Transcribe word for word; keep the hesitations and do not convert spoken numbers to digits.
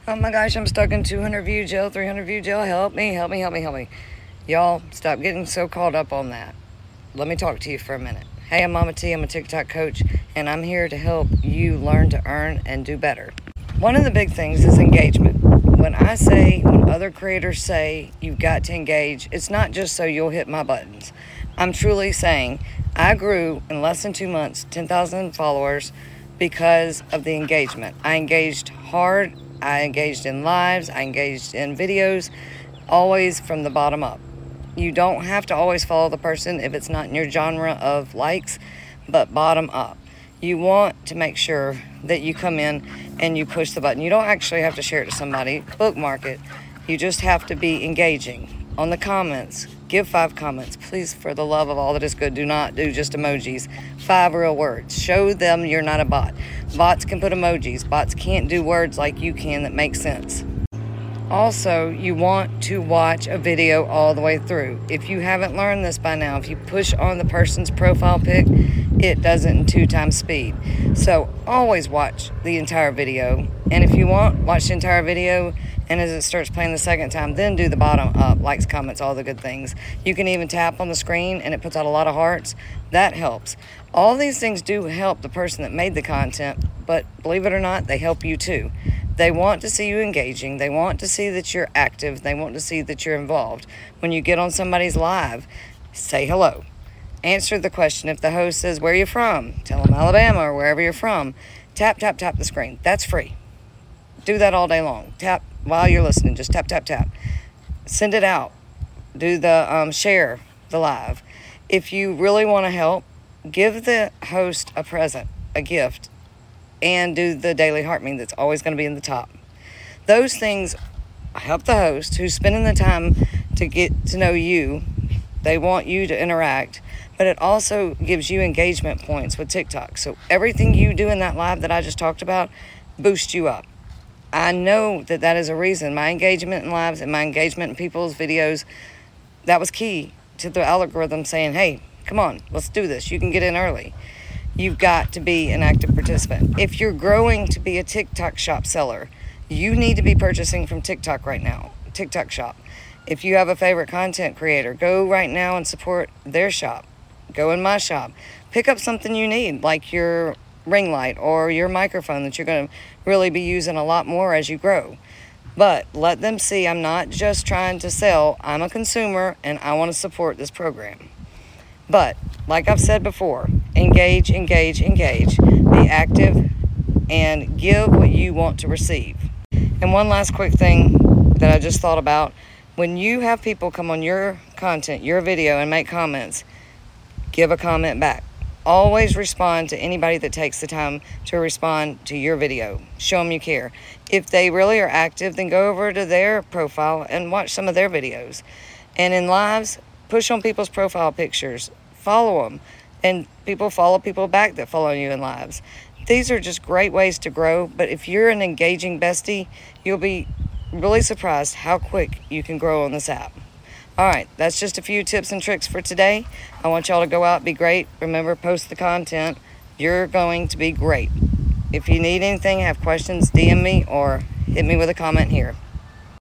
Oh my gosh, I'm stuck in two hundred view jail, three hundred view jail. Help me, help me, help me, help me. Y'all, stop getting so caught up on that. Let me talk to you for a minute. Hey, I'm Mama T. I'm a TikTok coach, and I'm here to help you learn to earn and do better. One of the big things is engagement. When I say, when other creators say you've got to engage, it's not just so you'll hit my buttons. I'm truly saying I grew in less than two months, ten thousand followers because of the engagement. I engaged hard. I engaged in lives. I engaged in videos, always from the bottom up. You don't have to always follow the person if it's not in your genre of likes, but bottom up. You want to make sure that you come in and you push the button. You don't actually have to share it to somebody, bookmark it. You just have to be engaging on the comments. Give five comments. Please, for the love of all that is good, do not do just emojis. Five real words. Show them you're not a bot. Bots can put emojis. Bots can't do words like you can that make sense. Also, you want to watch a video all the way through. If you haven't learned this by now, if you push on the person's profile pic, it does it in two times speed. So always watch the entire video. And if you want, watch the entire video, and as it starts playing the second time, then do the bottom up, likes, comments, all the good things. You can even tap on the screen and it puts out a lot of hearts. That helps. All these things do help the person that made the content, but believe it or not, they help you too. They want to see you engaging. They want to see that you're active. They want to see that you're involved. When you get on somebody's live, say hello. Answer the question. If the host says, where are you from? Tell them Alabama or wherever you're from. Tap, tap, tap the screen. That's free. Do that all day long. Tap while you're listening. Just tap, tap, tap. Send it out. Do the um, share the live. If you really want to help, give the host a present, a gift, and do the daily heart mean that's always going to be in the top. Those things help the host who's spending the time to get to know you. They want you to interact, but it also gives you engagement points with TikTok. So everything you do in that live that I just talked about boosts you up. I know that that is a reason. My engagement in lives and my engagement in people's videos, that was key to the algorithm saying, hey, come on, let's do this. You can get in early. You've got to be an active participant. If you're growing to be a TikTok shop seller, you need to be purchasing from TikTok right now, TikTok shop. If you have a favorite content creator, go right now and support their shop. Go in my shop. Pick up something you need, like your ring light or your microphone that you're going to really be using a lot more as you grow. But let them see I'm not just trying to sell. I'm a consumer and I want to support this program. But like I've said before, engage, engage, engage. Be active and give what you want to receive. And one last quick thing that I just thought about. When you have people come on your content, your video, and make comments, give a comment back. Always respond to anybody that takes the time to respond to your video. Show them you care. If they really are active, then go over to their profile and watch some of their videos. And in lives, push on people's profile pictures. Follow them. And people follow people back that follow you in lives. These are just great ways to grow. But if you're an engaging bestie, you'll be really surprised how quick you can grow on this app. All right, that's just a few tips and tricks for today. I want y'all to go out, be great. Remember, post the content. You're going to be great. If you need anything, have questions, D M me or hit me with a comment here.